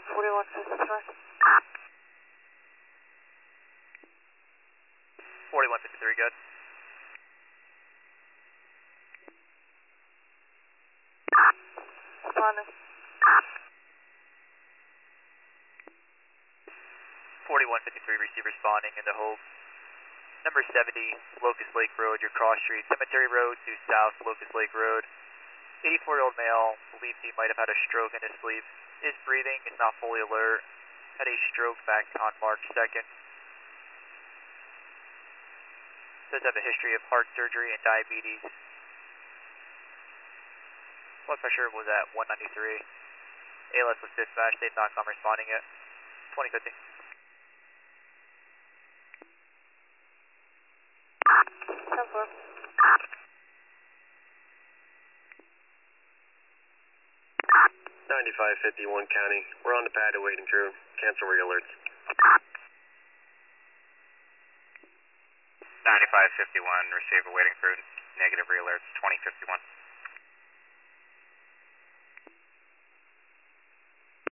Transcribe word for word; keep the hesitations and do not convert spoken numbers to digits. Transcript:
forty-one fifty-three. forty-one fifty-three, good. Responding. forty-one fifty-three, receive responding into hold. Number seventy, Locust Lake Road, your cross street, Cemetery Road to South Locust Lake Road. eighty-four-year-old male, believes he might have had a stroke in his sleep. Is breathing, is not fully alert. Had a stroke back on March second. Does have a history of heart surgery and diabetes. Blood pressure was at one ninety-three. A L S was dispatched, they've not come responding yet. twenty fifty. ninety-five fifty-one County. We're on the pad awaiting crew. Cancel rig alerts. ninety-five fifty-one, receive awaiting crew. Negative re-alerts, twenty fifty-one.